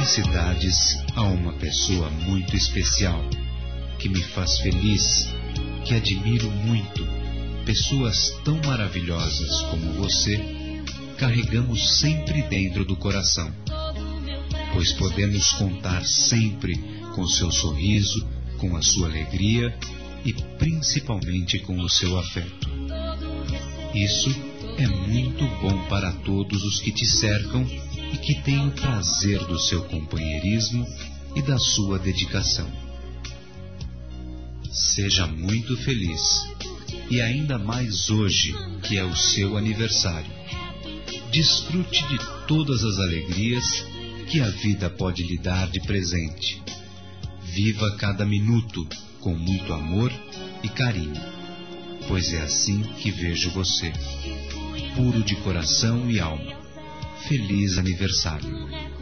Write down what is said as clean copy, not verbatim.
Felicidades a uma pessoa muito especial, que me faz feliz, que admiro muito. Pessoas tão maravilhosas como você, carregamos sempre dentro do coração, pois podemos contar sempre com seu sorriso, com a sua alegria e principalmente com o seu afeto. Isso é muito bom para todos os que te cercam e que têm o prazer do seu companheirismo e da sua dedicação. Seja muito feliz, e ainda mais hoje, que é o seu aniversário. Desfrute de todas as alegrias que a vida pode lhe dar de presente. Viva cada minuto com muito amor e carinho, pois é assim que vejo você, puro de coração e alma. Feliz aniversário!